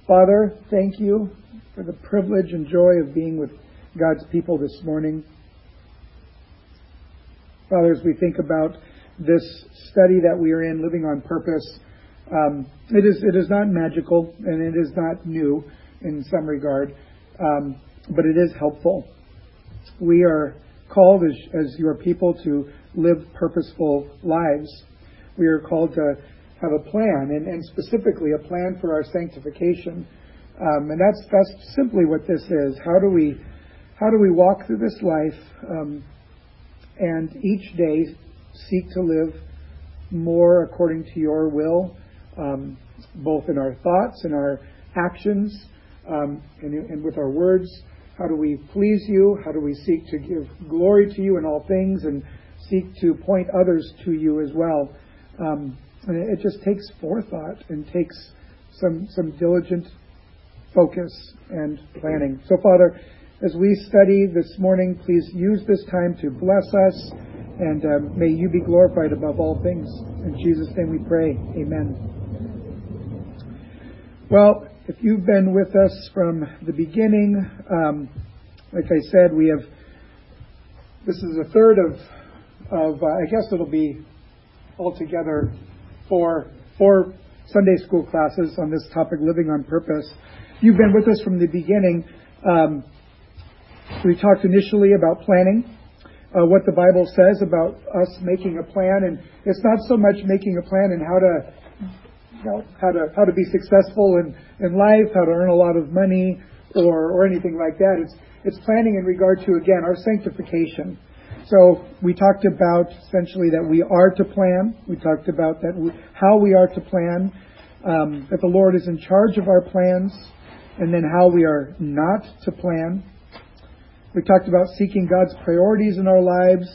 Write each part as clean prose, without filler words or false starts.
Father, thank you for the privilege and joy of being with God's people this morning. Father, as we think about this study that we are in, Living on Purpose, it is not magical and it is not new in some regard, but it is helpful. We are called as your people to live purposeful lives. We are called to have a plan, and specifically a plan for our sanctification. And that's simply what this is. How do we walk through this life and each day seek to live more according to your will, both in our thoughts and our actions, and with our words? How do we please you? How do we seek to give glory to you in all things and seek to point others to you as well? And it just takes forethought and takes some diligent focus and planning. So, Father, as we study this morning, please use this time to bless us, and may you be glorified above all things. In Jesus' name we pray. Amen. Well, if you've been with us from the beginning, like I said, this is a third of I guess it'll be altogether four Sunday school classes on this topic, Living on Purpose. If you've been with us from the beginning, we talked initially about planning, what the Bible says about us making a plan, and it's not so much making a plan and how to be successful in life, how to earn a lot of money, or anything like that. It's planning in regard to, again, our sanctification. So we talked about essentially that we are to plan. We talked about how we are to plan, that the Lord is in charge of our plans, and then how we are not to plan. We talked about seeking God's priorities in our lives,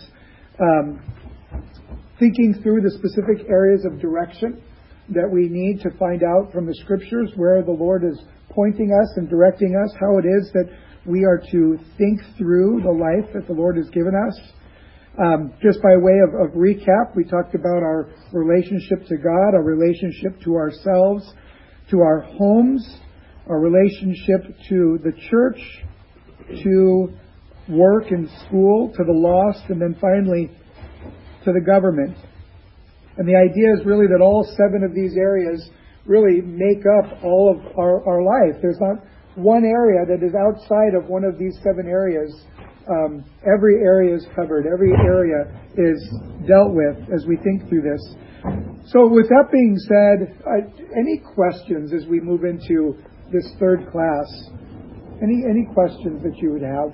thinking through the specific areas of direction that we need to find out from the Scriptures where the Lord is pointing us and directing us, how it is that we are to think through the life that the Lord has given us. Just by way of recap, we talked about our relationship to God, our relationship to ourselves, to our homes, our relationship to the church, to work and school, to the lost, and then finally to the government. And the idea is really that all 7 of these areas really make up all of our life. There's not one area that is outside of one of these 7 areas. Every area is covered. Every area is dealt with as we think through this. So with that being said, any questions as we move into this third class? Any questions that you would have?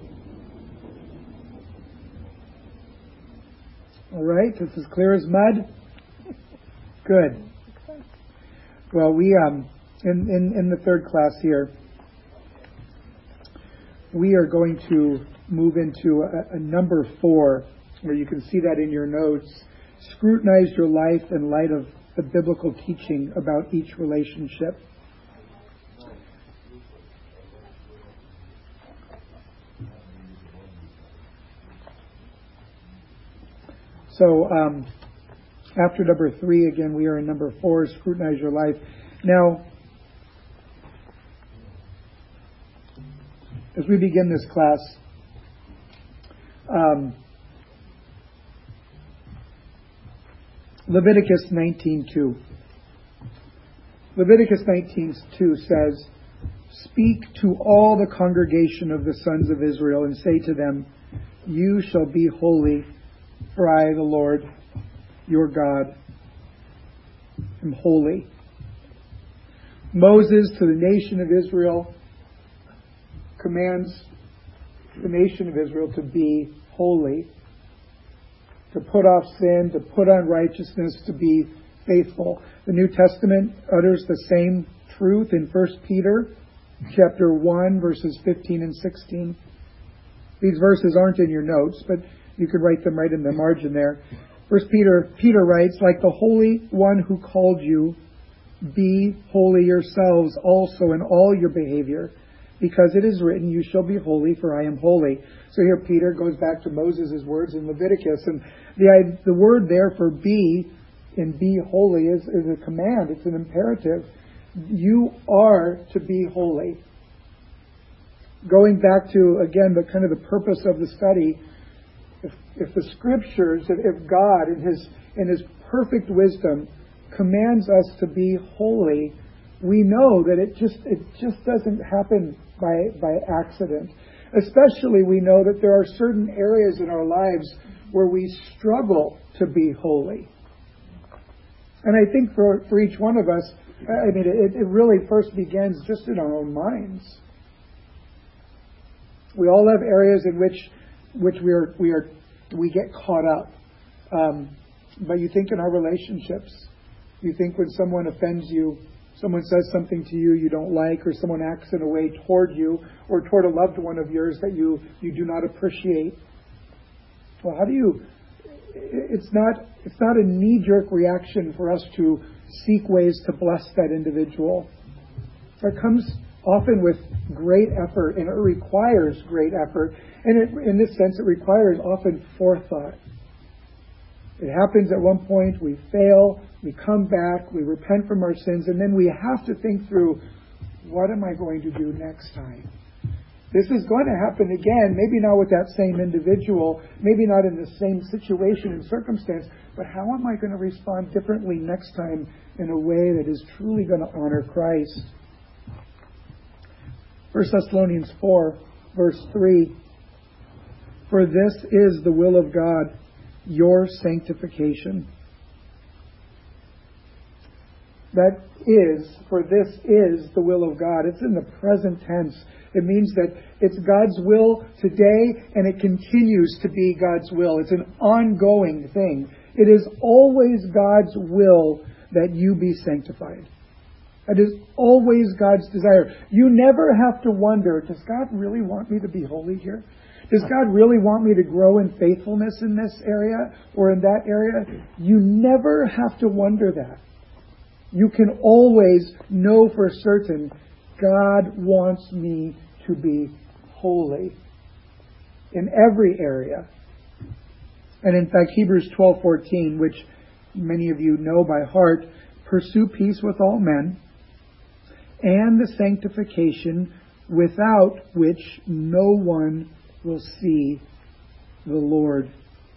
All right, it's as clear as mud. Good. Well, we in the third class here, we are going to move into a number 4, where you can see that in your notes. Scrutinize your life in light of the biblical teaching about each relationship. So after number 3, again, we are in number 4, scrutinize your life. Now, as we begin this class, Leviticus 19:2. Leviticus 19:2 says, "Speak to all the congregation of the sons of Israel and say to them, you shall be holy, for I, the Lord, your God, am holy." Moses, to the nation of Israel, commands the nation of Israel to be holy, to put off sin, to put on righteousness, to be faithful. The New Testament utters the same truth in 1 Peter chapter 1, verses 15 and 16. These verses aren't in your notes, but you could write them right in the margin there. 1 Peter writes, "Like the Holy One who called you, be holy yourselves also in all your behavior, because it is written, you shall be holy, for I am holy." So here Peter goes back to Moses' words in Leviticus, and the word there for be in be holy is a command. It's an imperative. You are to be holy. Going back to, again, the kind of the purpose of the study, if the Scriptures, if God in His perfect wisdom commands us to be holy, we know that it just doesn't happen by accident. Especially we know that there are certain areas in our lives where we struggle to be holy. And I think for each one of us, I mean, it really first begins just in our own minds. We all have areas in which we get caught up. But you think in our relationships, you think when someone offends you, someone says something to you you don't like, or someone acts in a way toward you or toward a loved one of yours that you do not appreciate. Well, how do you? It's not a knee-jerk reaction for us to seek ways to bless that individual. That comes often with great effort, and it requires great effort. And in this sense, it requires often forethought. It happens at one point, we fail, we come back, we repent from our sins, and then we have to think through, what am I going to do next time? This is going to happen again, maybe not with that same individual, maybe not in the same situation and circumstance, but how am I going to respond differently next time in a way that is truly going to honor Christ? 1 Thessalonians 4, verse 3, "For this is the will of God, your sanctification." That is, for this is the will of God. It's in the present tense. It means that it's God's will today, and it continues to be God's will. It's an ongoing thing. It is always God's will that you be sanctified. It is always God's desire. You never have to wonder, does God really want me to be holy here? Does God really want me to grow in faithfulness in this area or in that area? You never have to wonder that. You can always know for certain, God wants me to be holy in every area. And in fact, Hebrews 12:14, which many of you know by heart, "Pursue peace with all men, and the sanctification without which no one will see the Lord."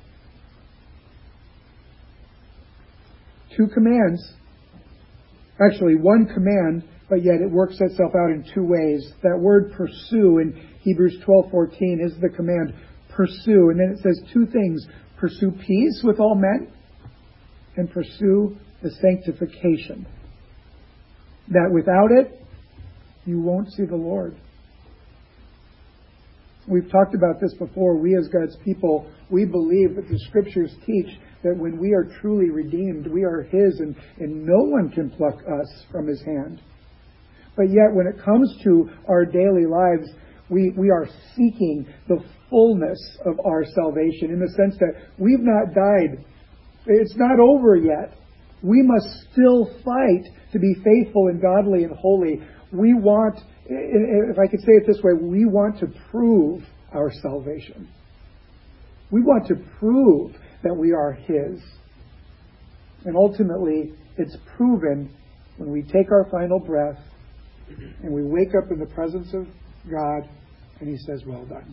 Two commands. Actually, one command, but yet it works itself out in two ways. That word pursue in Hebrews 12:14 is the command, pursue. And then it says two things, pursue peace with all men and pursue the sanctification. That without it, you won't see the Lord. We've talked about this before. We as God's people, we believe that the Scriptures teach that when we are truly redeemed, we are His, and no one can pluck us from His hand. But yet when it comes to our daily lives, we are seeking the fullness of our salvation in the sense that we've not died. It's not over yet. We must still fight to be faithful and godly and holy. We want, if I could say it this way, we want to prove our salvation. We want to prove that we are His. And ultimately, it's proven when we take our final breath and we wake up in the presence of God and He says, "Well done."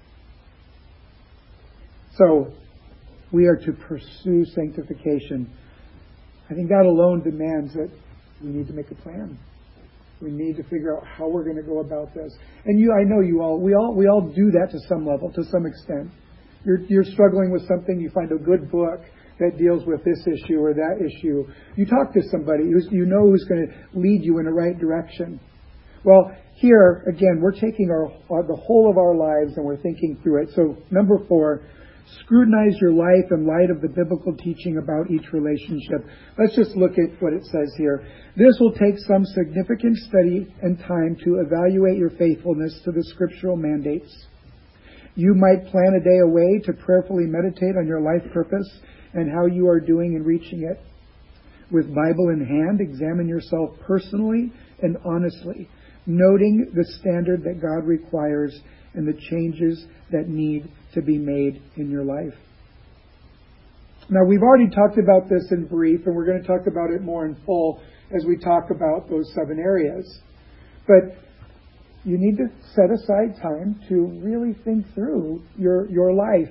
So, we are to pursue sanctification. I think that alone demands that we need to make a plan. We need to figure out how we're going to go about this. And I know we all do that to some level, to some extent. You're struggling with something, you find a good book that deals with this issue or that issue. You talk to somebody who's going to lead you in the right direction. Well, here, again, we're taking the whole of our lives and we're thinking through it. So, number 4, scrutinize your life in light of the biblical teaching about each relationship. Let's just look at what it says here. This will take some significant study and time to evaluate your faithfulness to the scriptural mandates. You might plan a day away to prayerfully meditate on your life purpose and how you are doing in reaching it. With Bible in hand, examine yourself personally and honestly, noting the standard that God requires and the changes that need to be made in your life. Now, we've already talked about this in brief, and we're going to talk about it more in full as we talk about those 7 areas. But you need to set aside time to really think through your life.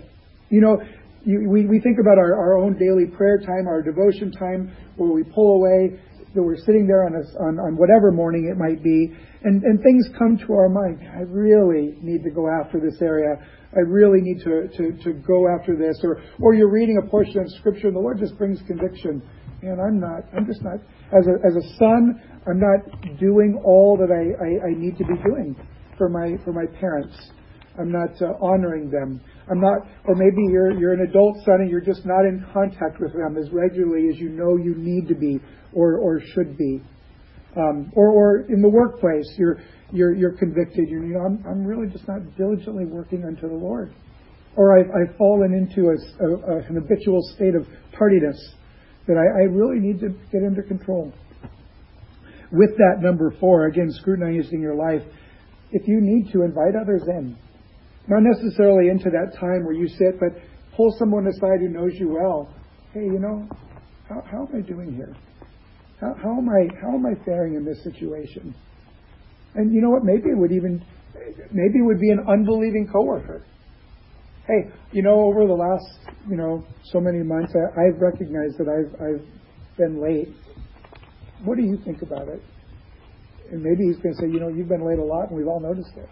We think about our own daily prayer time, our devotion time, where we pull away, that we're sitting there on whatever morning it might be, and things come to our mind. I really need to go after this area. I really need to go after this. Or you're reading a portion of Scripture and the Lord just brings conviction. And I'm just not, as a son, I'm not doing all that I need to be doing for my parents. I'm not honoring them. I'm not, or maybe you're an adult son and you're just not in contact with them as regularly as you know you need to be or should be. Or in the workplace, you're convicted. I'm really just not diligently working unto the Lord. Or I've fallen into an habitual state of tardiness that I really need to get under control. With that, number 4, again, scrutinizing your life. If you need to, invite others in. Not necessarily into that time where you sit, but pull someone aside who knows you well. Hey, how am I doing here? How am I faring in this situation? And you know what? Maybe it would be an unbelieving coworker. Hey, over the last, so many months, I've recognized that I've been late. What do you think about it? And maybe he's going to say, you've been late a lot, and we've all noticed it.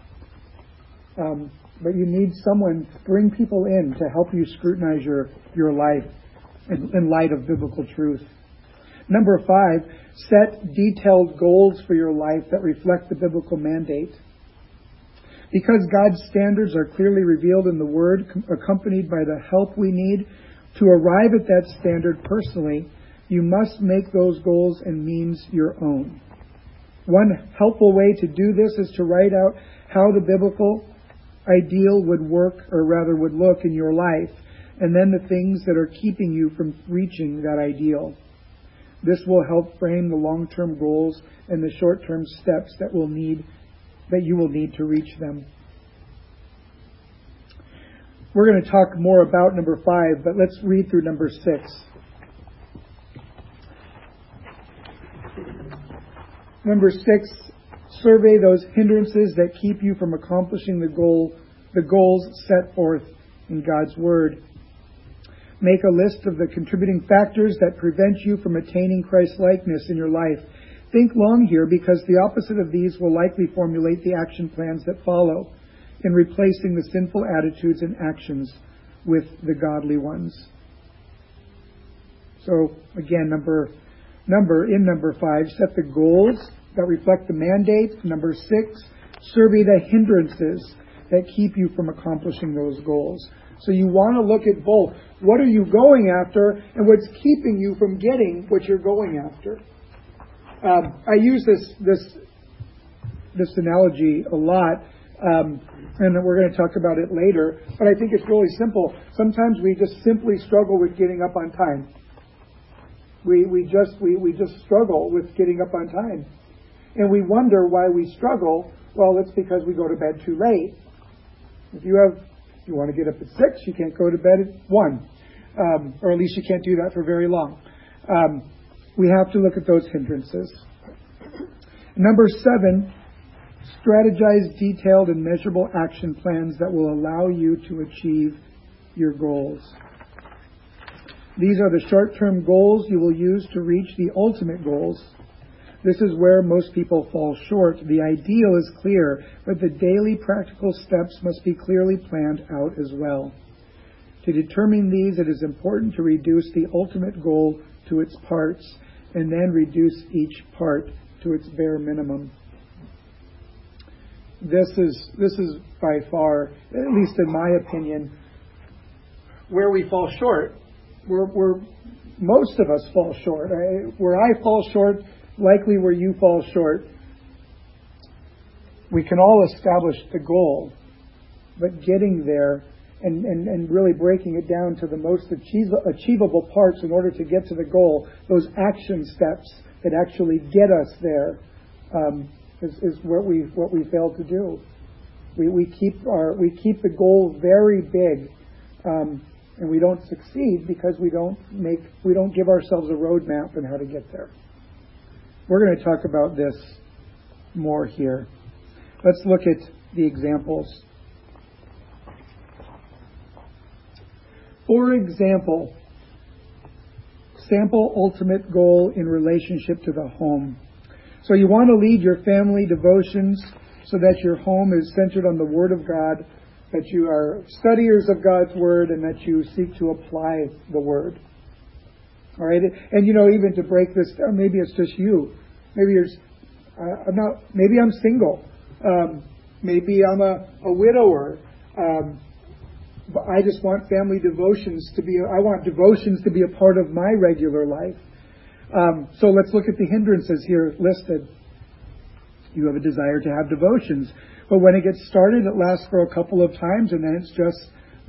But you need someone, bring people in to help you scrutinize your life in light of biblical truth. Number 5, set detailed goals for your life that reflect the biblical mandate. Because God's standards are clearly revealed in the Word, accompanied by the help we need to arrive at that standard personally, you must make those goals and means your own. One helpful way to do this is to write out how the biblical ideal would work, or rather would look in your life, and then the things that are keeping you from reaching that ideal. This will help frame the long-term goals and the short-term steps that you will need to reach them. We're going to talk more about number 5, but let's read through number 6. Number 6, survey those hindrances that keep you from accomplishing the goals set forth in God's Word. Make a list of the contributing factors that prevent you from attaining Christ-likeness in your life. Think long here, because the opposite of these will likely formulate the action plans that follow, in replacing the sinful attitudes and actions with the godly ones. So again, number 5, set the goals that reflect the mandate. Number 6, survey the hindrances that keep you from accomplishing those goals. So you want to look at both. What are you going after, and what's keeping you from getting what you're going after? I use this analogy a lot, and we're going to talk about it later. But I think it's really simple. Sometimes we just simply struggle with getting up on time. We just struggle with getting up on time, and we wonder why we struggle. Well, it's because we go to bed too late. If you want to get up at 6, you can't go to bed at 1, or at least you can't do that for very long. We have to look at those hindrances. Number 7, strategize detailed and measurable action plans that will allow you to achieve your goals. These are the short-term goals you will use to reach the ultimate goals. This is where most people fall short. The ideal is clear, but the daily practical steps must be clearly planned out as well. To determine these, it is important to reduce the ultimate goal to its parts, and then reduce each part to its bare minimum. This is by far, at least in my opinion, where we fall short. Where most of us fall short. Where I fall short, likely where you fall short. We can all establish the goal, but getting there and really breaking it down to the most achievable parts in order to get to the goal, those action steps that actually get us there, is what we fail to do. We keep the goal very big, and we don't succeed because we don't give ourselves a roadmap on how to get there. We're going to talk about this more here. Let's look at the examples. For example, sample ultimate goal in relationship to the home. So you want to lead your family devotions so that your home is centered on the Word of God, that you are studiers of God's Word, and that you seek to apply the Word. All right? And even to break this down, maybe it's just you. Maybe maybe I'm single. Maybe I'm a widower. But I just want family devotions I want devotions to be a part of my regular life. So let's look at the hindrances here listed. You have a desire to have devotions, but when it gets started, it lasts for a couple of times, and then it just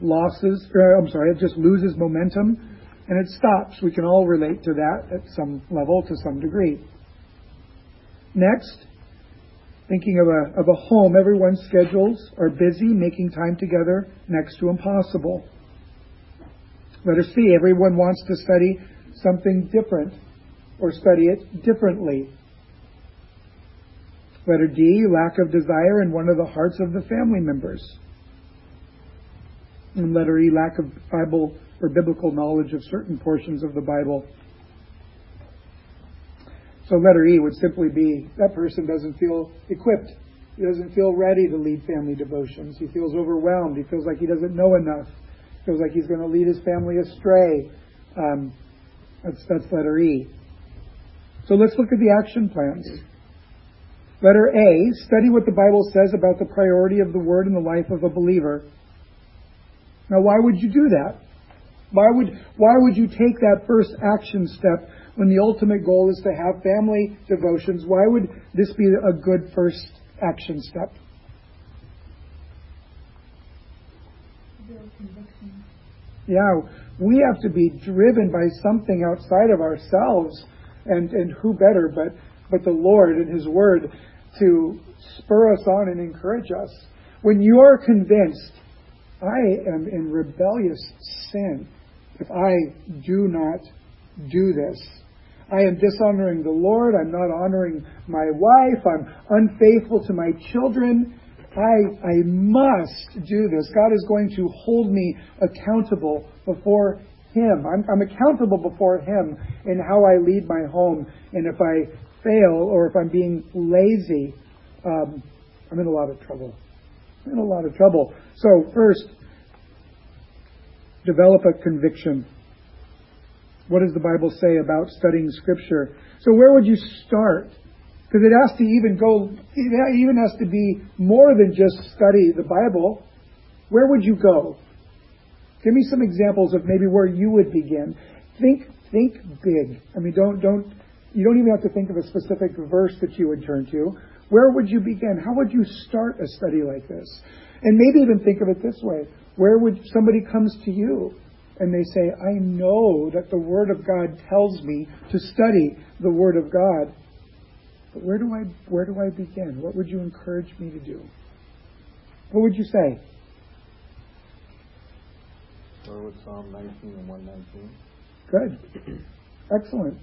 loses momentum, and it stops. We can all relate to that at some level, to some degree. Next, thinking of a home, everyone's schedules are busy, making time together next to impossible. Letter C, everyone wants to study something different or study it differently. Letter D, lack of desire in one of the hearts of the family members. And letter E, lack of Bible or biblical knowledge of certain portions of the Bible. So letter E would simply be that person doesn't feel equipped. He doesn't feel ready to lead family devotions. He feels overwhelmed. He feels like he doesn't know enough. He feels like he's going to lead his family astray. That's letter E. So let's look at the action plans. Letter A, study what the Bible says about the priority of the Word in the life of a believer. Now, why would you do that? Why would you take that first action step when the ultimate goal is to have family devotions? Why would this be a good first action step? Yeah, we have to be driven by something outside of ourselves, and who better but the Lord and His Word to spur us on and encourage us. When you are convinced, I am in rebellious sin if I do not do this. I am dishonoring the Lord. I'm not honoring my wife. I'm unfaithful to my children. I must do this. God is going to hold me accountable before Him. I'm accountable before Him in how I lead my home. And if I fail or if I'm being lazy, I'm in a lot of trouble. So first, develop a conviction. What does the Bible say about studying Scripture? So where would you start? Because it has to be more than just study the Bible. Where would you go? Give me some examples of maybe where you would begin. Think big. I mean, you don't even have to think of a specific verse that you would turn to. Where would you begin? How would you start a study like this? And maybe even think of it this way. Where would somebody comes to you and they say, I know that the Word of God tells me to study the Word of God. But where do I begin? What would you encourage me to do? What would you say? Start with Psalm 19 and 119. Good. Excellent.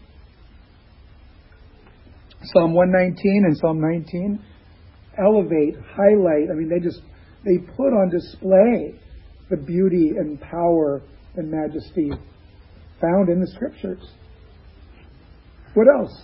Psalm 119 and Psalm 19 elevate, highlight. I mean, they put on display the beauty and power and majesty found in the Scriptures. What else?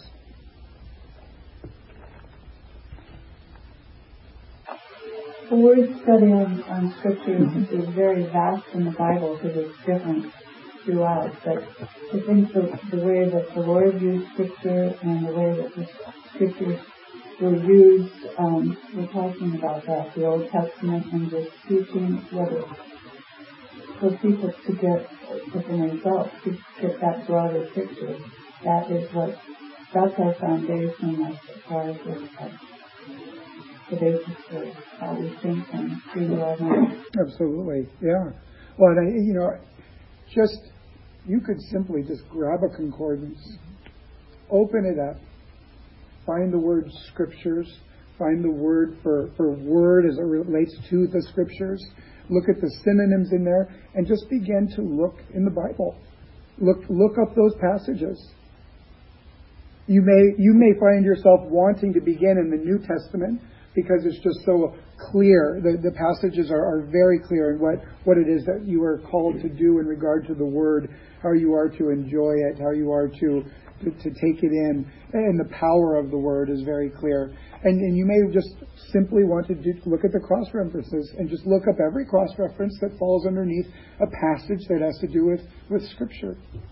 The word study on Scripture is very vast in the Bible because it's different throughout. But I think the way that the Lord used Scripture and the way that the Scriptures were used, we're talking about that, the Old Testament, and just teaching whether for people to get within themselves, to get that broader picture. That's our foundation as far as the basis for how we think and do our lives. Absolutely, yeah. Well, and you could simply just grab a concordance, open it up, find the word Scriptures, find the word for word as it relates to the Scriptures, look at the synonyms in there, and just begin to look in the Bible. Look up those passages. You may find yourself wanting to begin in the New Testament because it's just so clear. The passages are very clear in what it is that you are called to do in regard to the Word, how you are to enjoy it, how you are to take it in, and the power of the Word is very clear. And you may just simply want to look at the cross-references and just look up every cross-reference that falls underneath a passage that has to do with Scripture.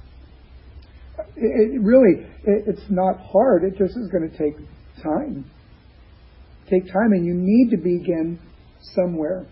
It's not hard. It just is going to take time. Take time, and you need to begin somewhere.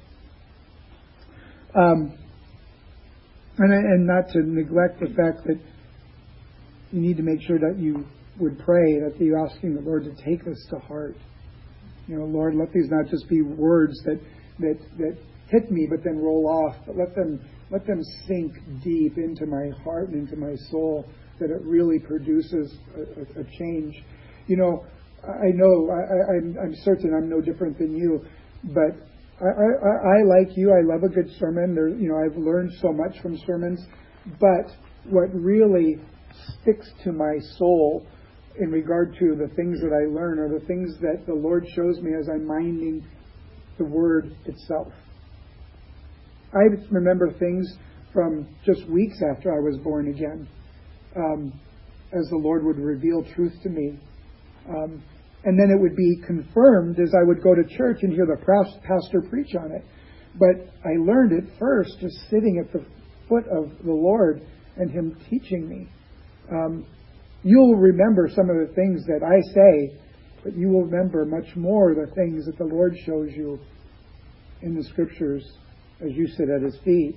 And not to neglect the fact that you need to make sure that you would pray, that you're asking the Lord to take this to heart. Lord, let these not just be words that hit me but then roll off, but let them sink deep into my heart and into my soul, that it really produces a change. I know, I'm certain I'm no different than you, but I like you, I love a good sermon. I've learned so much from sermons, but what really sticks to my soul in regard to the things that I learn are the things that the Lord shows me as I'm minding the Word itself. I remember things from just weeks after I was born again, as the Lord would reveal truth to me. And then it would be confirmed as I would go to church and hear the pastor preach on it. But I learned it first just sitting at the foot of the Lord and Him teaching me. You'll remember some of the things that I say, but you will remember much more the things that the Lord shows you in the Scriptures as you sit at His feet.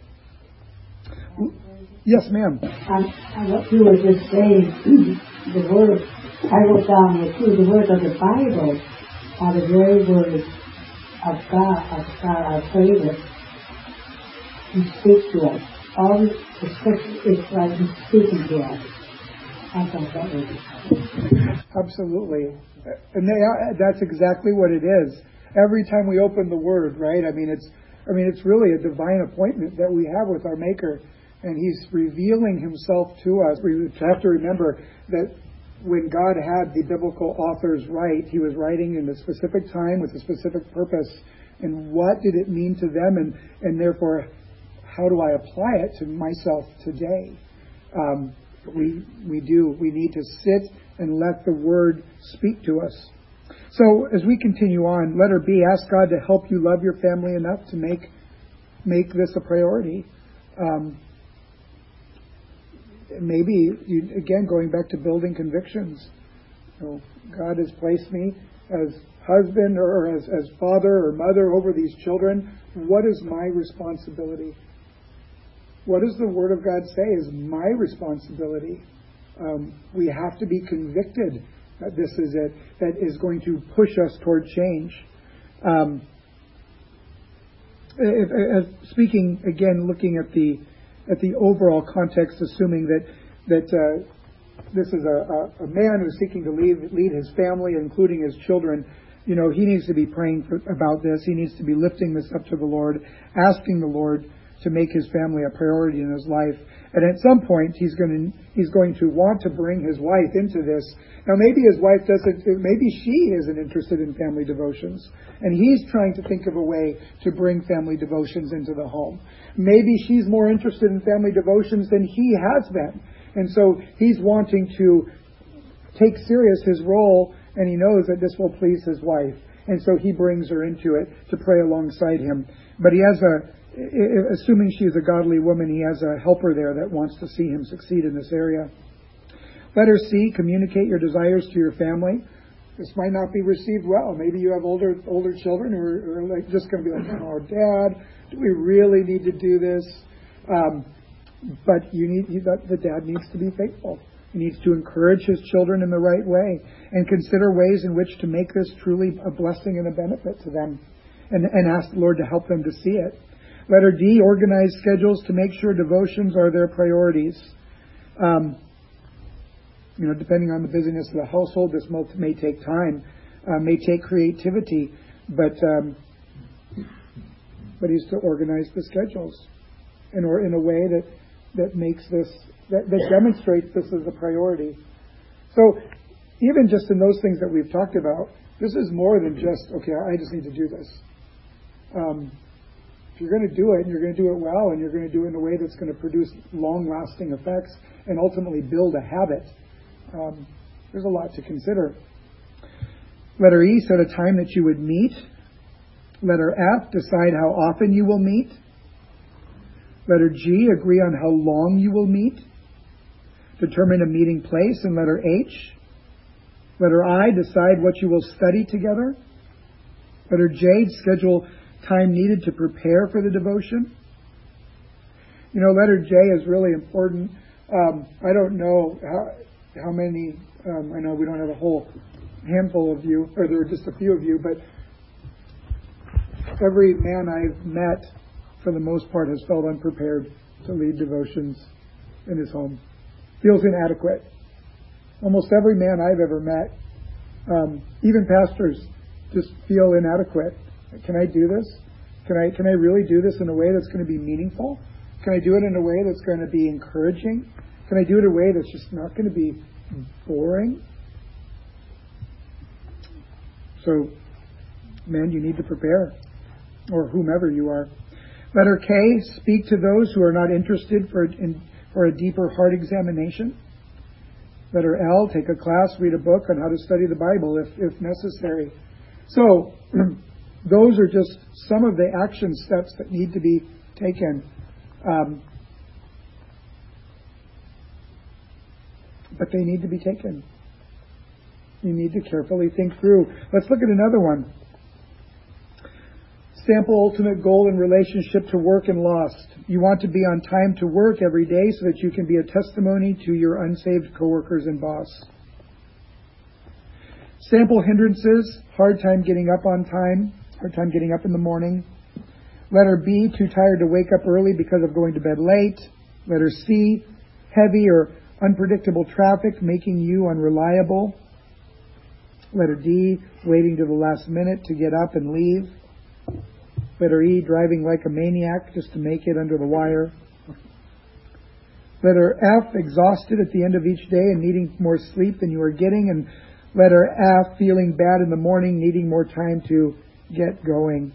Yes, ma'am. What you were just saying, the word, I wrote down here too, the words of the Bible are the very words of God, our Savior. He speaks to us. All the Scripture is like He's speaking to us. I thought that was absolutely. And that's exactly what it is. Every time we open the Word, right? It's really a divine appointment that we have with our Maker, and He's revealing Himself to us. We have to remember that when God had the biblical authors write, He was writing in a specific time with a specific purpose. And what did it mean to them? And therefore, how do I apply it to myself today? We need to sit and let the Word speak to us. So as we continue on, letter B, ask God to help you love your family enough to make this a priority. Maybe, again, going back to building convictions. God has placed me as husband or as father or mother over these children. What is my responsibility? What does the Word of God say is my responsibility? We have to be convicted that this is it, that is going to push us toward change. Speaking again, looking at the overall context, assuming that this is a man who's seeking to lead his family, including his children. He needs to be praying about this. He needs to be lifting this up to the Lord, asking the Lord to make his family a priority in his life. And at some point, he's going to want to bring his wife into this. Now, maybe his wife maybe she isn't interested in family devotions, and he's trying to think of a way to bring family devotions into the home. Maybe she's more interested in family devotions than he has been, and so he's wanting to take serious his role, and he knows that this will please his wife, and so he brings her into it to pray alongside him. But he has assuming she is a godly woman, he has a helper there that wants to see him succeed in this area. Letter C, communicate your desires to your family. This might not be received well. Maybe you have older children who are like just going to be like, "Oh, Dad, do we really need to do this?" But the dad needs to be faithful. He needs to encourage his children in the right way and consider ways in which to make this truly a blessing and a benefit to them, and ask the Lord to help them to see it. Letter D, organize schedules to make sure devotions are their priorities. Depending on the busyness of the household, this may take time, may take creativity, but he's to organize the schedules in a way that makes this, that demonstrates this as a priority. So even just in those things that we've talked about, this is more than just, okay, I just need to do this. If you're going to do it, and you're going to do it well, and you're going to do it in a way that's going to produce long-lasting effects and ultimately build a habit, there's a lot to consider. Letter E, set a time that you would meet. Letter F, decide how often you will meet. Letter G, agree on how long you will meet. Determine a meeting place. And letter H, letter I, decide what you will study together. Letter J, schedule time needed to prepare for the devotion. Letter J is really important. I don't know how many, I know we don't have a whole handful of you, or there are just a few of you, but every man I've met, for the most part, has felt unprepared to lead devotions in his home. Feels inadequate. Almost every man I've ever met, even pastors, just feel inadequate. Can I do this? Can I really do this in a way that's going to be meaningful? Can I do it in a way that's going to be encouraging? Can I do it in a way that's just not going to be boring? So, men, you need to prepare, or whomever you are. Letter K, speak to those who are not interested for a deeper heart examination. Letter L, take a class, read a book on how to study the Bible if necessary. So, those are just some of the action steps that need to be taken. But they need to be taken. You need to carefully think through. Let's look at another one. Sample ultimate goal in relationship to work and lost. You want to be on time to work every day so that you can be a testimony to your unsaved coworkers and boss. Sample hindrances, hard time getting up on time, hard time getting up in the morning. Letter B, too tired to wake up early because of going to bed late. Letter C, heavy or unpredictable traffic making you unreliable. Letter D, waiting to the last minute to get up and leave. Letter E, driving like a maniac just to make it under the wire. Letter F, exhausted at the end of each day and needing more sleep than you are getting. And letter F, feeling bad in the morning, needing more time to get going.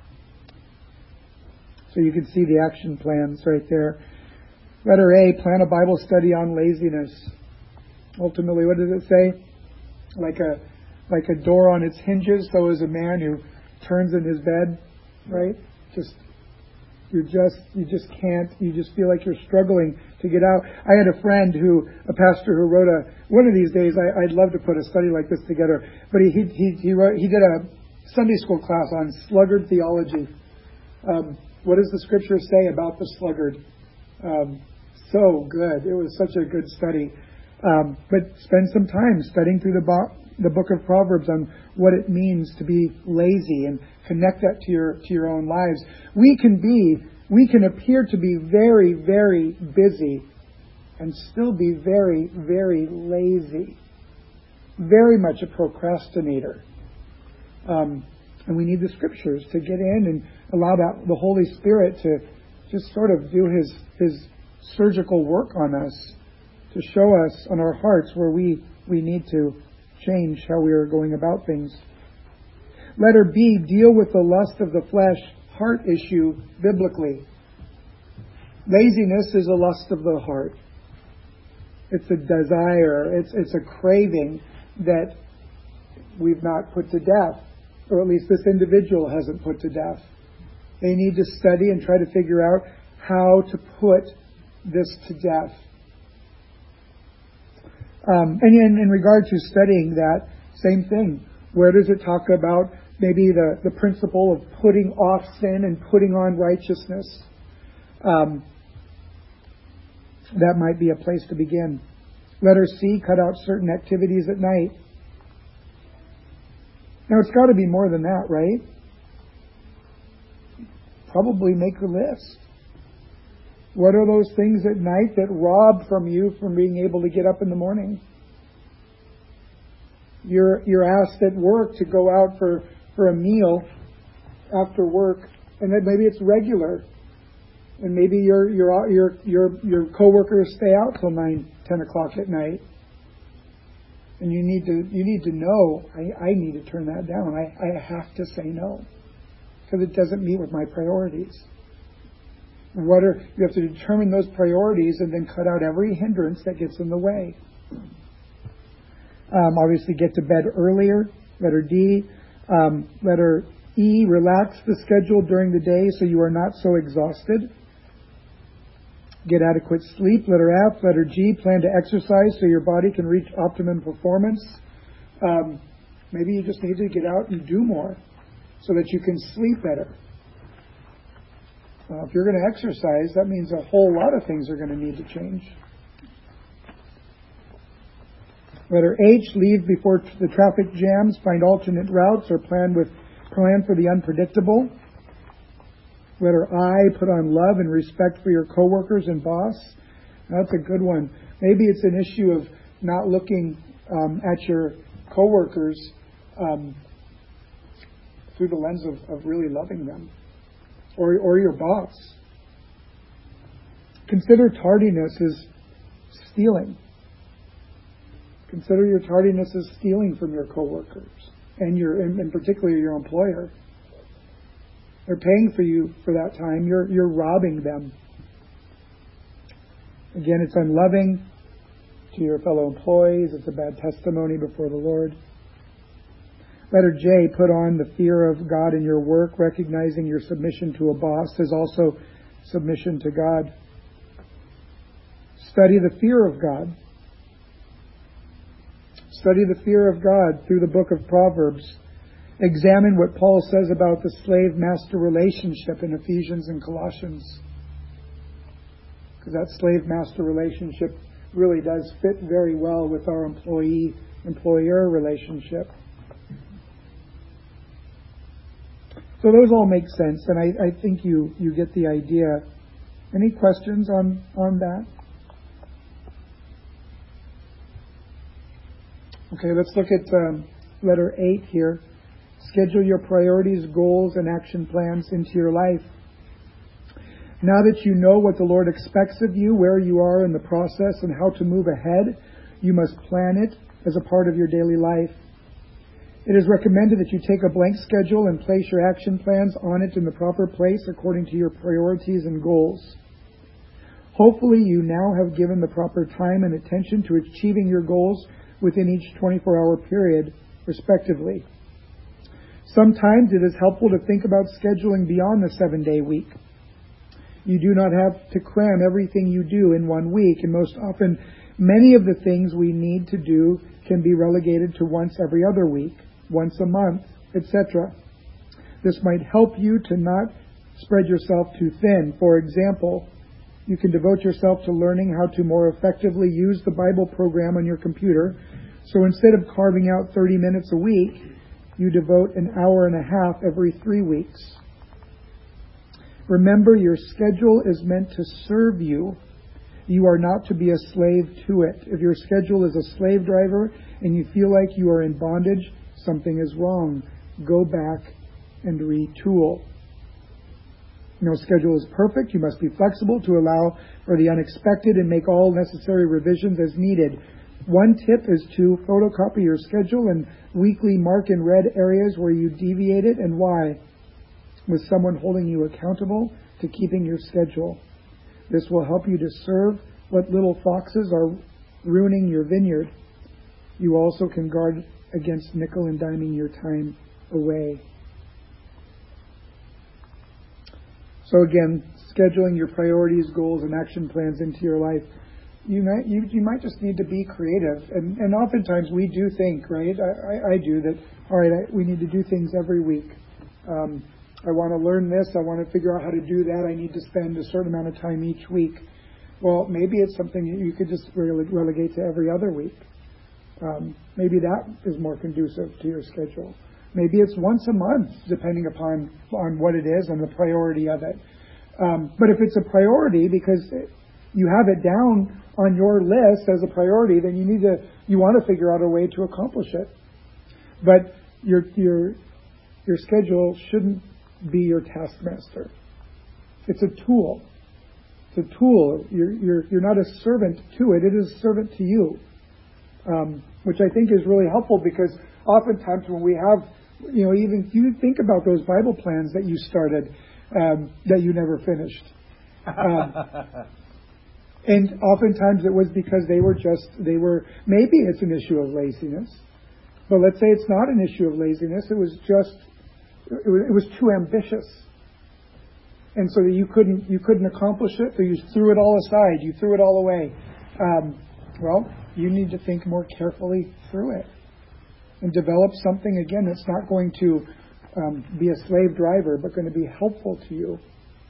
So you can see the action plans right there. Letter A, plan a Bible study on laziness. Ultimately, what does it say? Like a door on its hinges, so is a man who turns in his bed, right? You just can't, you just feel like you're struggling to get out. I had a friend a pastor who wrote one of these days, I'd love to put a study like this together, but he did a Sunday school class on sluggard theology. What does the scripture say about the sluggard? So good. It was such a good study. But spend some time studying through the book of Proverbs on what it means to be lazy and connect that to your own lives. We can appear to be very, very busy and still be very, very lazy. Very much a procrastinator. And we need the scriptures to get in and allow the Holy Spirit to just sort of do his surgical work on us, to show us on our hearts where we need to change how we are going about things. Letter B, deal with the lust of the flesh heart issue biblically. Laziness is a lust of the heart. It's a desire, it's a craving that we've not put to death, or at least this individual hasn't put to death. They need to study and try to figure out how to put this to death. And in regard to studying that, same thing. Where does it talk about maybe the principle of putting off sin and putting on righteousness? That might be a place to begin. Letter C, cut out certain activities at night. Now, it's got to be more than that, right? Probably make a list. What are those things at night that rob from you from being able to get up in the morning? You're asked at work to go out for a meal after work, and then maybe it's regular, and maybe your coworkers stay out till 9, 10 o'clock at night. And you need to know, I need to turn that down. I have to say no. Because it doesn't meet with my priorities. You have to determine those priorities and then cut out every hindrance that gets in the way. Obviously get to bed earlier, letter D. Letter E, relax the schedule during the day so you are not so exhausted. Get adequate sleep, letter F. Letter G, plan to exercise so your body can reach optimum performance. Maybe you just need to get out and do more so that you can sleep better. If you're going to exercise, that means a whole lot of things are going to need to change. Letter H, leave before the traffic jams, find alternate routes, or plan for the unpredictable. Letter I, put on love and respect for your coworkers and boss. That's a good one. Maybe it's an issue of not looking at your coworkers through the lens of really loving them, or your boss. Consider tardiness as stealing. Consider your tardiness as stealing from your coworkers and particularly your employer. They're paying for you for that time. You're robbing them. Again, it's unloving to your fellow employees. It's a bad testimony before the Lord. Letter J, put on the fear of God in your work, recognizing your submission to a boss is also submission to God. Study the fear of God. Study the fear of God through the book of Proverbs. Examine what Paul says about the slave-master relationship in Ephesians and Colossians. Because that slave-master relationship really does fit very well with our employee-employer relationship. So those all make sense, and I think you get the idea. Any questions on that? Okay, let's look at letter 8 here. Schedule your priorities, goals, and action plans into your life. Now that you know what the Lord expects of you, where you are in the process, and how to move ahead, you must plan it as a part of your daily life. It is recommended that you take a blank schedule and place your action plans on it in the proper place according to your priorities and goals. Hopefully you now have given the proper time and attention to achieving your goals within each 24-hour period, respectively. Sometimes it is helpful to think about scheduling beyond the 7-day week. You do not have to cram everything you do in 1 week, and most often many of the things we need to do can be relegated to once every other week, once a month, etc. This might help you to not spread yourself too thin. For example, you can devote yourself to learning how to more effectively use the Bible program on your computer. So instead of carving out 30 minutes a week, you devote an hour and a half every 3 weeks. Remember, your schedule is meant to serve you. You are not to be a slave to it. If your schedule is a slave driver and you feel like you are in bondage, something is wrong. Go back and retool. No schedule is perfect. You must be flexible to allow for the unexpected and make all necessary revisions as needed. One tip is to photocopy your schedule and weekly mark in red areas where you deviated and why, with someone holding you accountable to keeping your schedule. This will help you discern what little foxes are ruining your vineyard. You also can guard against nickel and diming your time away. So again, scheduling your priorities, goals, and action plans into your life. You might just need to be creative. And oftentimes we do think, right? I do that, all right, we need to do things every week. I want to learn this. I want to figure out how to do that. I need to spend a certain amount of time each week. Well, maybe it's something you could just relegate to every other week. Maybe that is more conducive to your schedule. Maybe it's once a month, depending upon what it is and the priority of it. But if it's a priority because you have it down on your list as a priority, then you want to figure out a way to accomplish it. But your schedule shouldn't be your taskmaster. It's a tool. It's a tool. You're not a servant to it. It is a servant to you. which I think is really helpful because oftentimes when we have, even you think about those Bible plans that you started that you never finished. And oftentimes it was because maybe it's an issue of laziness, but let's say it's not an issue of laziness. It was too ambitious. And so that you couldn't accomplish it, so you threw it all aside, you threw it all away. Well, you need to think more carefully through it and develop something, again, that's not going to be a slave driver, but going to be helpful to you.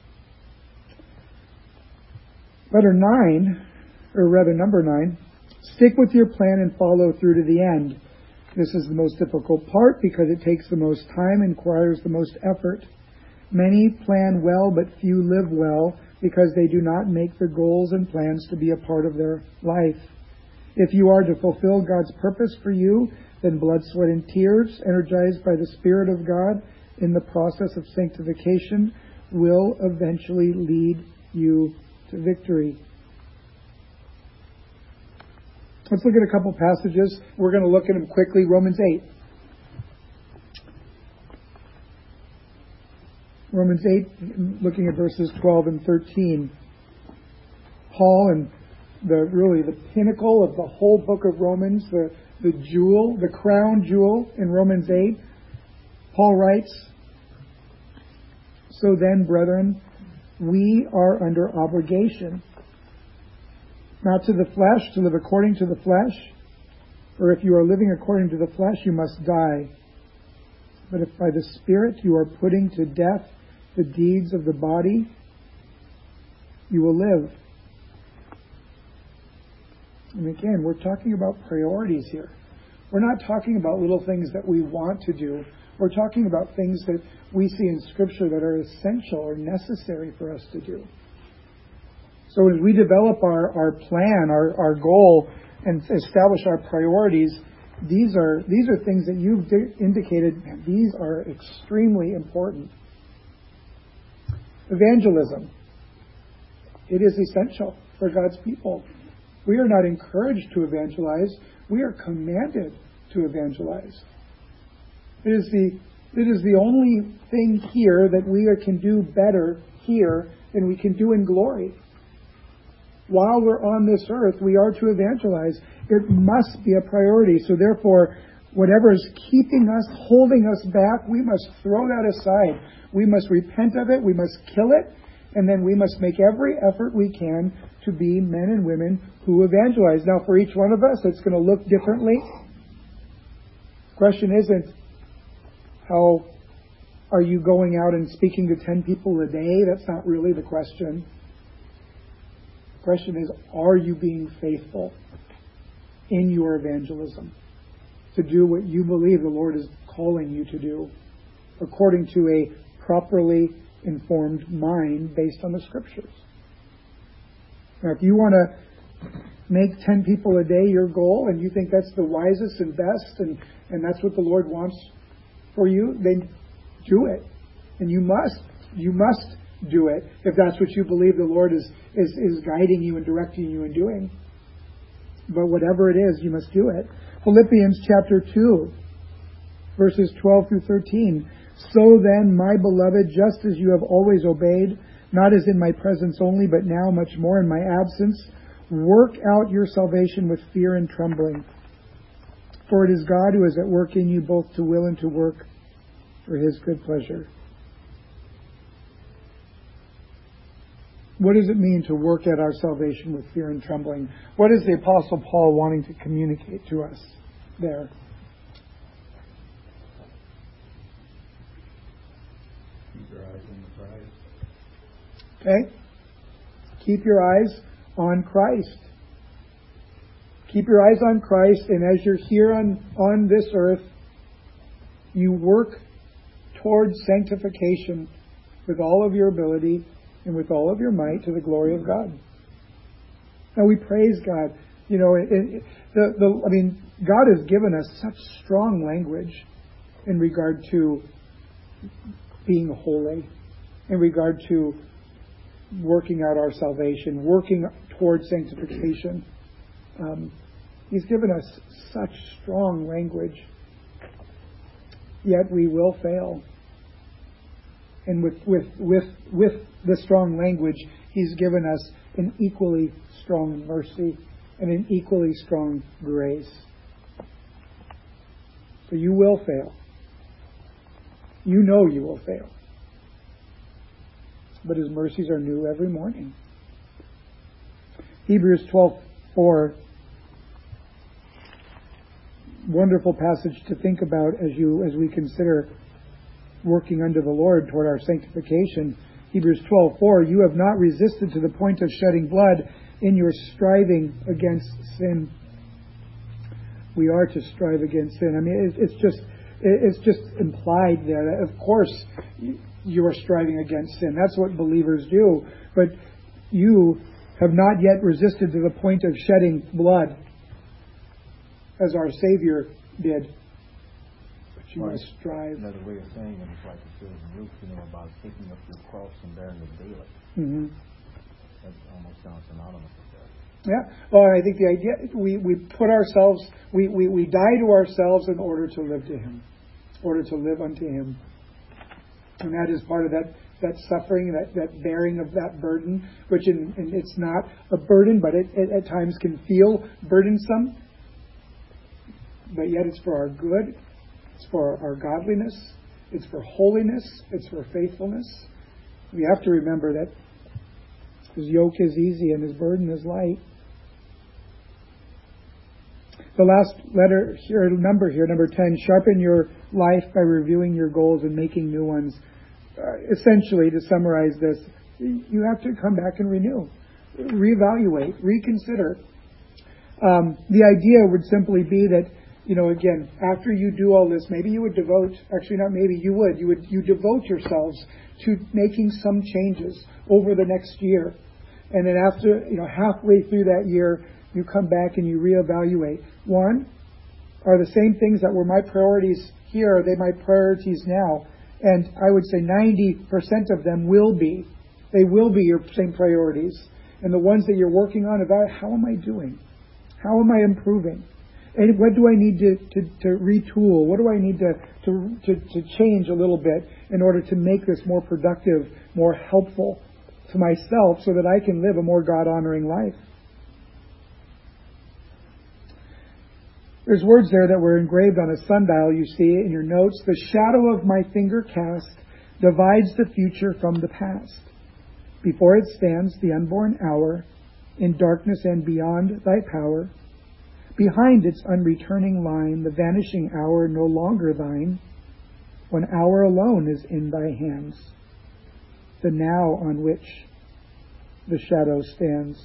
Number 9, stick with your plan and follow through to the end. This is the most difficult part because it takes the most time and requires the most effort. Many plan well, but few live well because they do not make the goals and plans to be a part of their life. If you are to fulfill God's purpose for you, then blood, sweat, and tears, energized by the Spirit of God in the process of sanctification, will eventually lead you to victory. Let's look at a couple passages. We're going to look at them quickly. Romans 8. Romans 8, looking at verses 12 and 13. Paul, and the pinnacle of the whole book of Romans, the jewel, the crown jewel in Romans 8, Paul writes, "So then, brethren, we are under obligation, not to the flesh, to live according to the flesh. For if you are living according to the flesh, you must die. But if by the Spirit you are putting to death the deeds of the body, you will live." And again, we're talking about priorities here. We're not talking about little things that we want to do. We're talking about things that we see in Scripture that are essential or necessary for us to do. So as we develop our plan, our goal, and establish our priorities, these are things that you've indicated, these are extremely important. Evangelism. It is essential for God's people. We are not encouraged to evangelize. We are commanded to evangelize. It is the only thing here that we can do better here than we can do in glory. While we're on this earth, we are to evangelize. It must be a priority. So therefore, whatever is keeping us, holding us back, we must throw that aside. We must repent of it. We must kill it. And then we must make every effort we can to be men and women who evangelize. Now, for each one of us, it's going to look differently. The question isn't, how are you going out and speaking to 10 people a day? That's not really the question. The question is, are you being faithful in your evangelism to do what you believe the Lord is calling you to do according to a properly informed mind based on the Scriptures? Now, if you want to make 10 people a day your goal and you think that's the wisest and best and that's what the Lord wants for you, then do it. And you must do it if that's what you believe the Lord is guiding you and directing you in doing. But whatever it is, you must do it. Philippians chapter 2, verses 12 through 13. "So then, my beloved, just as you have always obeyed, not as in my presence only, but now much more in my absence, work out your salvation with fear and trembling. For it is God who is at work in you both to will and to work for His good pleasure." What does it mean to work at our salvation with fear and trembling? What is the Apostle Paul wanting to communicate to us there? Keep your eyes on the prize. Okay? Keep your eyes on Christ. Keep your eyes on Christ, and as you're here on this earth, you work towards sanctification with all of your ability and with all of your might to the glory of God. Now we praise God. God has given us such strong language in regard to being holy, in regard to working out our salvation, working towards sanctification. He's given us such strong language. Yet we will fail. And with the strong language, He's given us an equally strong mercy and an equally strong grace. So you will fail. You know you will fail. But His mercies are new every morning. Hebrews 12:4, wonderful passage to think about as we consider working under the Lord toward our sanctification. Hebrews 12:4, you have not resisted to the point of shedding blood in your striving against sin. We are to strive against sin. I mean, it's just implied there that, of course, you are striving against sin. That's what believers do. But you have not yet resisted to the point of shedding blood, as our Savior did. But you must strive. Another way of saying it is like it says in Luke, about taking up your cross and bearing it daily. Mm-hmm. That almost sounds synonymous with that. Yeah. Well, I think the idea, we put ourselves, we die to ourselves in order to live to Him, in order to live unto Him. And that is part of that suffering, that bearing of that burden, which it's not a burden, but it at times can feel burdensome. But yet it's for our good, it's for our godliness, it's for holiness, it's for faithfulness. We have to remember that His yoke is easy and His burden is light. The last letter here, number 10, sharpen your life by reviewing your goals and making new ones. Essentially, to summarize this, you have to come back and renew, reevaluate, reconsider. The idea would simply be that, again, after you do all this, maybe you would devote, actually not maybe, you devote yourselves to making some changes over the next year. And then after, halfway through that year, you come back and you reevaluate. One, are the same things that were my priorities here, are they my priorities now? And I would say 90% of them will be. They will be your same priorities. And the ones that you're working on, about how am I doing? How am I improving? And what do I need to retool? What do I need to change a little bit in order to make this more productive, more helpful to myself so that I can live a more God-honoring life? There's words there that were engraved on a sundial, you see in your notes. The shadow of my finger cast divides the future from the past. Before it stands the unborn hour, in darkness and beyond thy power. Behind its unreturning line, the vanishing hour no longer thine. One hour alone is in thy hands, the now on which the shadow stands.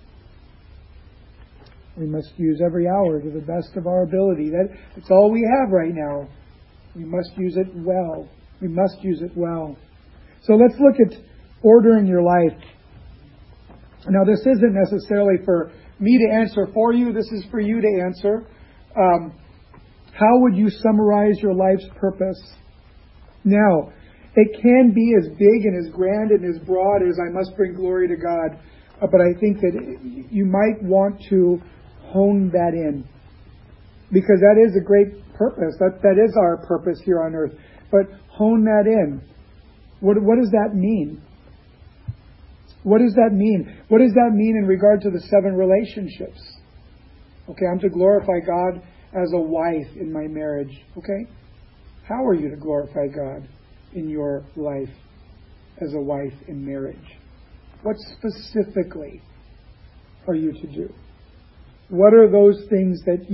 We must use every hour to the best of our ability. That's all we have right now. We must use it well. We must use it well. So let's look at ordering your life. Now, this isn't necessarily for me to answer for you. This is for you to answer. How would you summarize your life's purpose? Now, it can be as big and as grand and as broad as I must bring glory to God. But I think that you might want to hone that in, because that is a great purpose. That is our purpose here on earth. But hone that in. What does that mean? What does that mean? What does that mean in regard to the 7 relationships? Okay, I'm to glorify God as a wife in my marriage. Okay? How are you to glorify God in your life as a wife in marriage? What specifically are you to do? What are those things that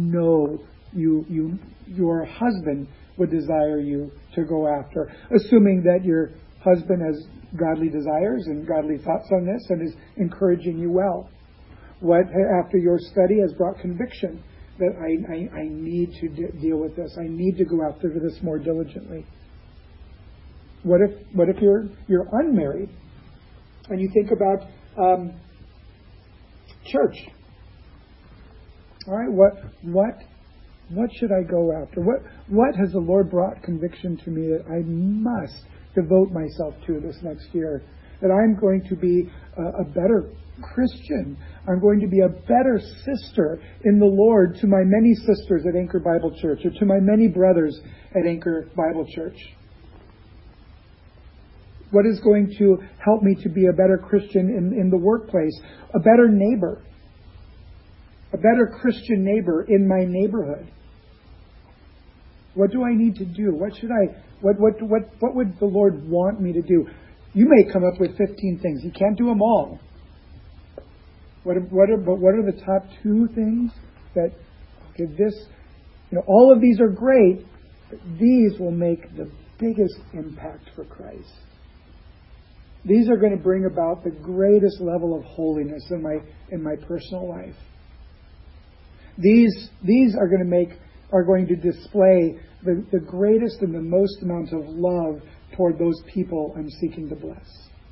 your husband would desire you to go after? Assuming that your husband has godly desires and godly thoughts on this and is encouraging you well. What, after your study, has brought conviction that I need to deal with this. I need to go after this more diligently. What if you're unmarried and you think about church? All right, what should I go after? What has the Lord brought conviction to me that I must devote myself to this next year? that I'm going to be a better Christian. I'm going to be a better sister in the Lord to my many sisters at Anchor Bible Church, or to my many brothers at Anchor Bible Church. What is going to help me to be a better Christian in the workplace? A better neighbor. A better Christian neighbor in my neighborhood. What do I need to do? What would the Lord want me to do? You may come up with 15 things. You can't do them all. What are the top 2 things that, all of these are great, but these will make the biggest impact for Christ. These are going to bring about the greatest level of holiness in my personal life. These are going to display the greatest and the most amount of love toward those people I'm seeking to bless.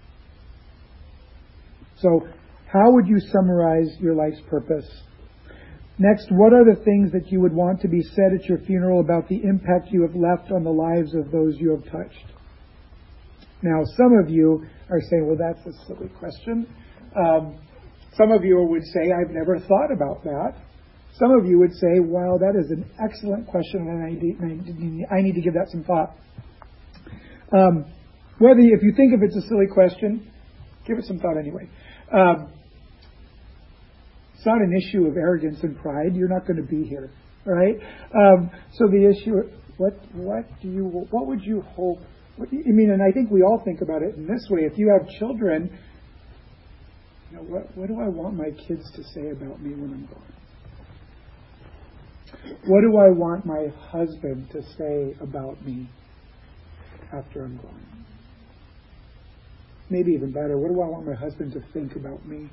So, how would you summarize your life's purpose? Next, what are the things that you would want to be said at your funeral about the impact you have left on the lives of those you have touched? Now, some of you are saying, well, that's a silly question. Some of you would say, I've never thought about that. Some of you would say, wow, that is an excellent question, and I need to give that some thought. If you think if it's a silly question, give it some thought anyway. It's not an issue of arrogance and pride. You're not going to be here, right? So the issue, what would you hope? And I think we all think about it in this way. If you have children, what do I want my kids to say about me when I'm gone? What do I want my husband to say about me after I'm gone? Maybe even better, what do I want my husband to think about me?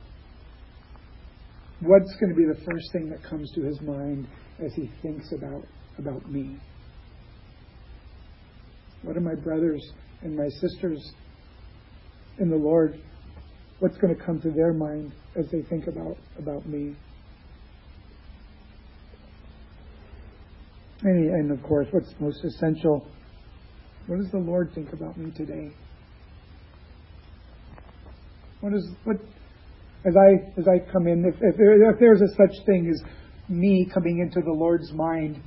What's going to be the first thing that comes to his mind as he thinks about me? What are my brothers and my sisters in the Lord? What's going to come to their mind as they think about me? And of course, what's most essential? What does the Lord think about me today? As I come in, if there's a such thing as me coming into the Lord's mind,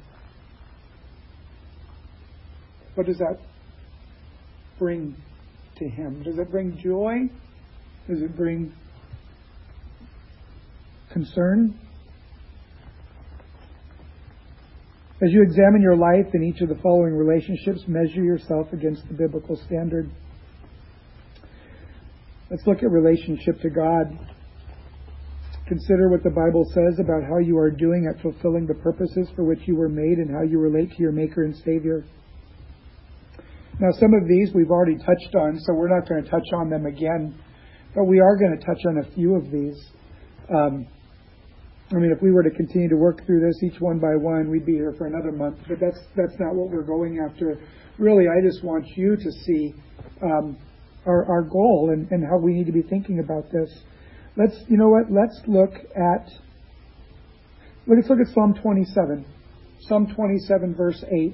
what does that bring to Him? Does it bring joy? Does it bring concern? As you examine your life in each of the following relationships, measure yourself against the biblical standard. Let's look at relationship to God. Consider what the Bible says about how you are doing at fulfilling the purposes for which you were made and how you relate to your Maker and Savior. Now, some of these we've already touched on, so we're not going to touch on them again. But we are going to touch on a few of these. If we were to continue to work through this each one by one, we'd be here for another month. But that's not what we're going after. Really, I just want you to see our goal and how we need to be thinking about this. Let's look at Psalm 27. Psalm 27, verse 8.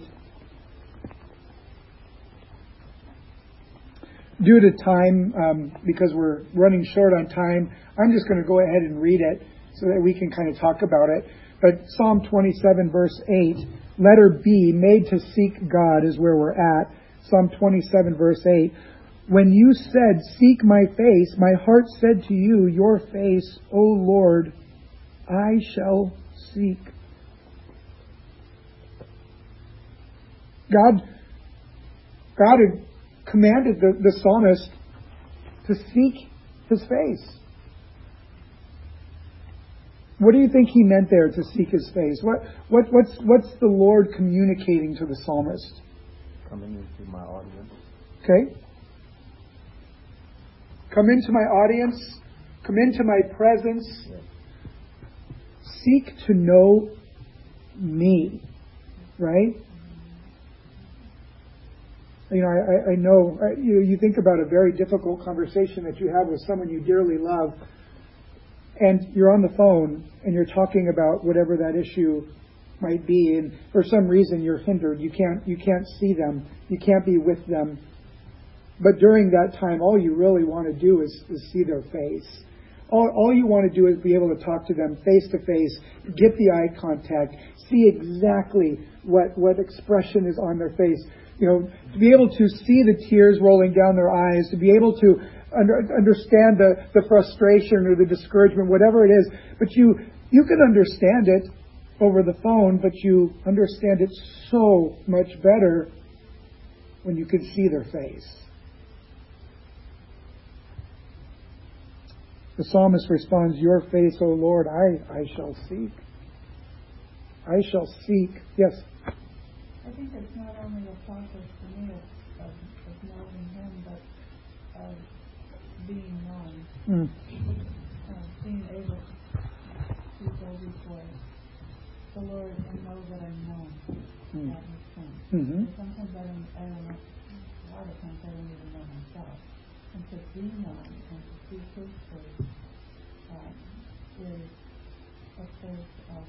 Due to time, because we're running short on time, I'm just going to go ahead and read it so that we can kind of talk about it. But Psalm 27, verse 8, letter B, made to seek God is where we're at. Psalm 27, verse 8. When you said, seek my face, my heart said to you, your face, O Lord, I shall seek. God had commanded the psalmist to seek His face. What do you think he meant there, to seek His face? What's the Lord communicating to the psalmist? Coming into my audience. Okay. Come into my audience. Come into my presence. Yes. Seek to know me. Right? I know you think about a very difficult conversation that you have with someone you dearly love, and you're on the phone and you're talking about whatever that issue might be, and for some reason you're hindered. You can't see them. You can't be with them. But during that time, all you really want to do is see their face. All you want to do is be able to talk to them face to face, get the eye contact, see exactly what expression is on their face. To be able to see the tears rolling down their eyes, to be able to understand the frustration or the discouragement, whatever it is. But you can understand it over the phone, but you understand it so much better when you can see their face. The psalmist responds, "Your face, O Lord, I shall seek." I shall seek. Yes? I think it's not only a process for me of knowing Him, but of being known. Being able to go before the Lord and know that I'm known. That makes sense. Mm-hmm. Sometimes I don't know. A lot of times I don't even know myself. And to be known and to see His face is a place of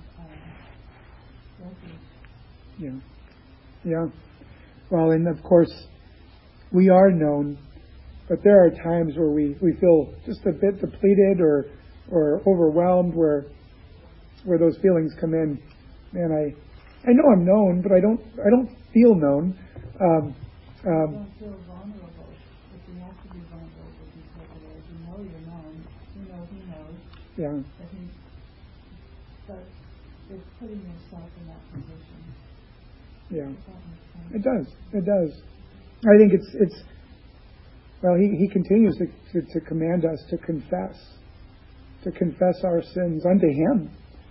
refuge. Yeah. Well, and of course, we are known, but there are times where we feel just a bit depleted or overwhelmed, where those feelings come in. Man, I know I'm known, but I don't feel known. You don't feel vulnerable, but you have to be vulnerable before the Lord. You know you're known. You know He knows. Yeah. But it's putting yourself in that position. Yeah. It does. I think it's well, he continues to command us to confess our sins unto Him.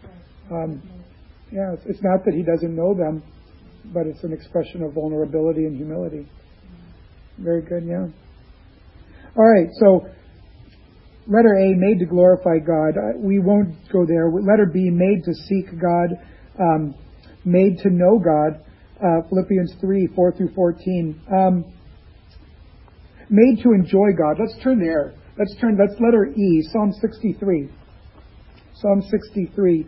It's not that He doesn't know them, but it's an expression of vulnerability and humility. Very good, yeah. All right, so letter A, made to glorify God. We won't go there. Letter B, made to seek God, made to know God. Philippians 3, 4 through 14. Made to enjoy God. Let's turn there. That's letter E, Psalm 63. Psalm 63.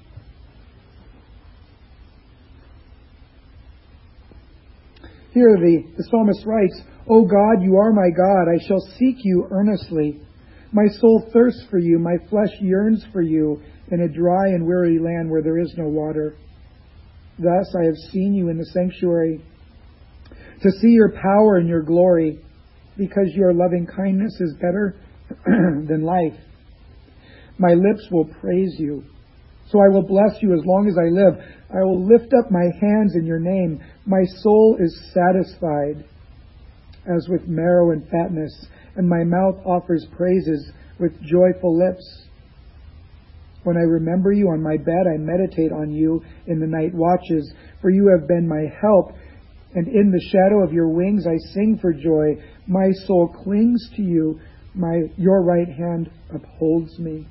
Here the psalmist writes, "O God, you are my God. I shall seek you earnestly. My soul thirsts for you. My flesh yearns for you in a dry and weary land where there is no water. Thus I have seen you in the sanctuary, to see your power and your glory, because your loving kindness is better than life. My lips will praise you. So I will bless you as long as I live. I will lift up my hands in your name. My soul is satisfied as with marrow and fatness, and my mouth offers praises with joyful lips. When I remember you on my bed, I meditate on you in the night watches, for you have been my help, and in the shadow of your wings I sing for joy. My soul clings to you. Your right hand upholds me."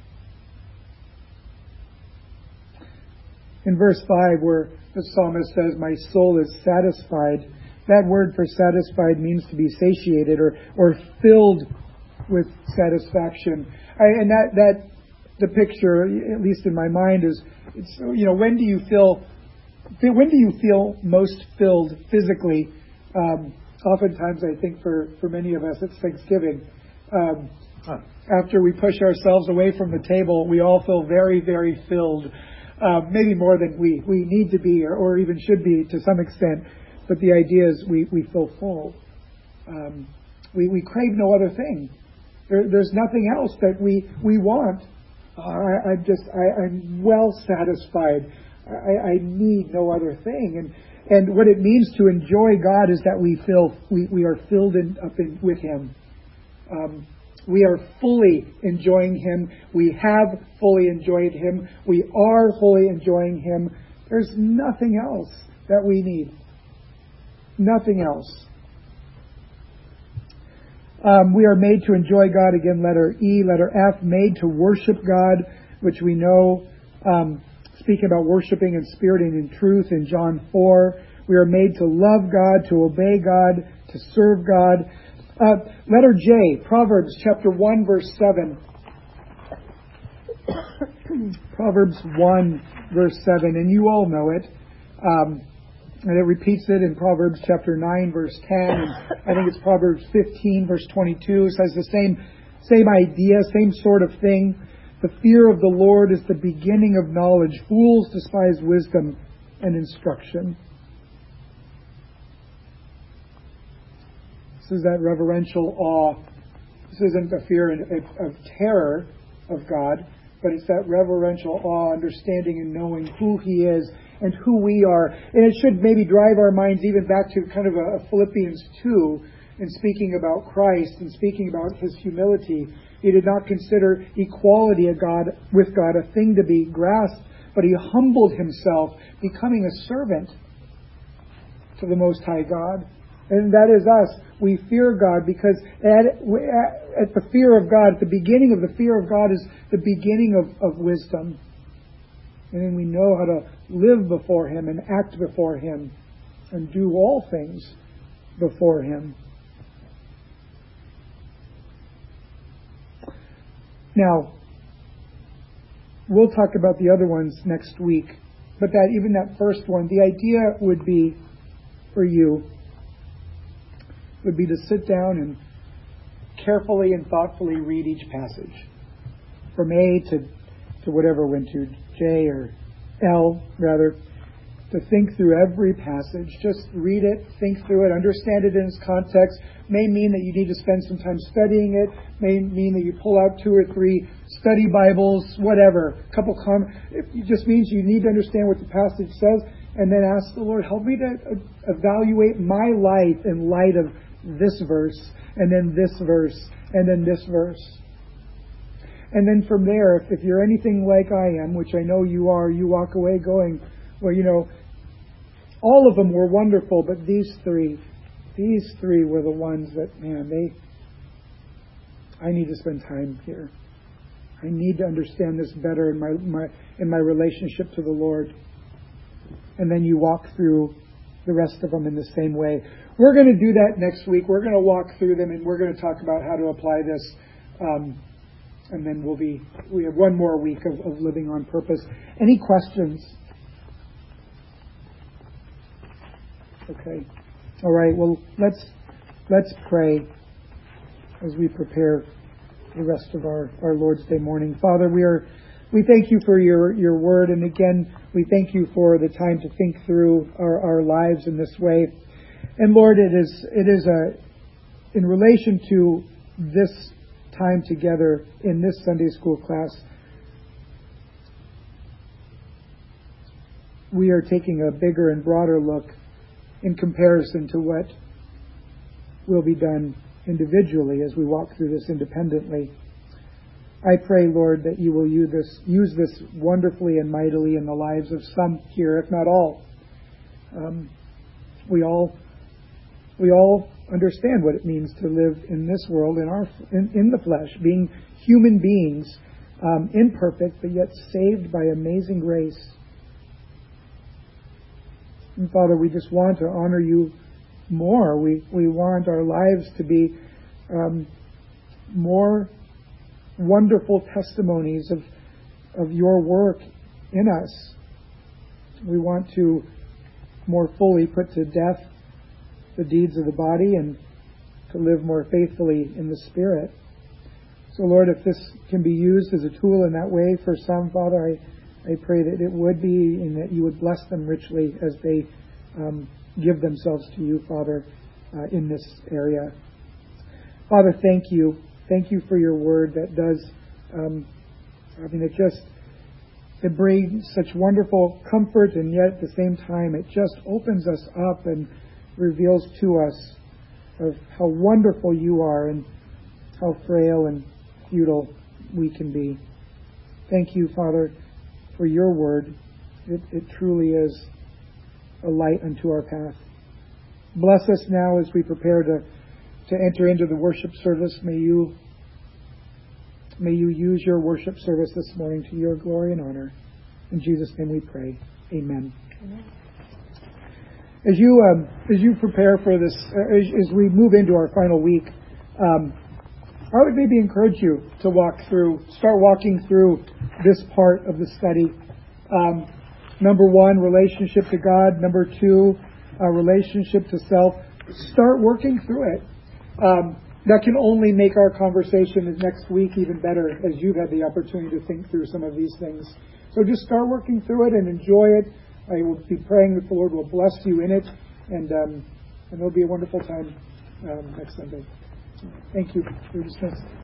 In verse 5, where the psalmist says, "My soul is satisfied," that word for satisfied means to be satiated or filled with satisfaction. And that the picture, at least in my mind, is when do you feel most filled physically? Oftentimes, I think for many of us, it's Thanksgiving. After we push ourselves away from the table, we all feel very, very filled. Maybe more than we need to be or even should be to some extent. But the idea is we feel full. We crave no other thing. There's nothing else that we want. I'm well satisfied. I need no other thing. And what it means to enjoy God is that we are filled with Him. We are fully enjoying Him. We have fully enjoyed Him. We are fully enjoying Him. There's nothing else that we need. Nothing else. We are made to enjoy God. Again, letter E. Letter F, made to worship God, which we know, speaking about worshiping in spirit and in truth in John 4. We are made to love God, to obey God, to serve God. Letter J, Proverbs chapter 1, verse 7. Proverbs 1, verse 7, and you all know it. And it repeats it in Proverbs chapter 9, verse 10, and I think it's Proverbs 15, verse 22. It says the same idea, same sort of thing. The fear of the Lord is the beginning of knowledge. Fools despise wisdom and instruction. This is that reverential awe. This isn't a fear of terror of God, but it's that reverential awe, understanding and knowing who He is and who we are. And it should maybe drive our minds even back to kind of a Philippians 2 in speaking about Christ and speaking about His humility. He did not consider equality with God a thing to be grasped, but He humbled Himself, becoming a servant to the Most High God. And that is us. We fear God because at the fear of God, at the beginning of the fear of God is the beginning of wisdom. And then we know how to live before Him and act before Him and do all things before Him. Now, we'll talk about the other ones next week. But even that first one, the idea would be for you would be to sit down and carefully and thoughtfully read each passage. From A to whatever went to J or L, rather. To think through every passage. Just read it, think through it, understand it in its context. May mean that you need to spend some time studying it. May mean that you pull out 2 or 3 study Bibles, whatever. It just means you need to understand what the passage says and then ask the Lord, help me to evaluate my life in light of this verse, and then this verse, and then this verse. And then from there, if you're anything like I am, which I know you are, you walk away going, well, all of them were wonderful, but these three were the ones that, I need to spend time here. I need to understand this better in my relationship to the Lord. And then you walk through the rest of them in the same way. We're going to do that next week. We're going to walk through them and we're going to talk about how to apply this. And then we have one more week of living on purpose. Any questions? Okay. All right. Well, let's pray as we prepare the rest of our Lord's Day morning. Father, we thank you for your word, and again, we thank you for the time to think through our lives in this way. And Lord, it is in relation to this time together in this Sunday school class, we are taking a bigger and broader look in comparison to what will be done individually as we walk through this independently. I pray, Lord, that you will use this wonderfully and mightily in the lives of some here, if not all. We all understand what it means to live in this world, in the flesh, being human beings, imperfect, but yet saved by amazing grace. And Father, we just want to honor you more. We want our lives to be more wonderful testimonies of your work in us. We want to more fully put to death the deeds of the body and to live more faithfully in the Spirit. So Lord, if this can be used as a tool in that way for some, Father, I pray that it would be, and that you would bless them richly as they give themselves to you, Father, in this area. Father, thank you. Thank you for your word that does, it brings such wonderful comfort, and yet at the same time it just opens us up and reveals to us of how wonderful you are and how frail and futile we can be. Thank you, Father, for your word. It truly is a light unto our path. Bless us now as we prepare to enter into the worship service. May you use your worship service this morning to your glory and honor. In Jesus' name we pray. Amen. Amen. As you prepare for this, as we move into our final week, I would maybe encourage you to start walking through this part of the study. Number 1, relationship to God. Number 2, our relationship to self, start working through it. That can only make our conversation next week even better, as you've had the opportunity to think through some of these things. So just start working through it and enjoy it. I will be praying that the Lord will bless you in it, and it'll be a wonderful time next Sunday. Thank you. You're dismissed.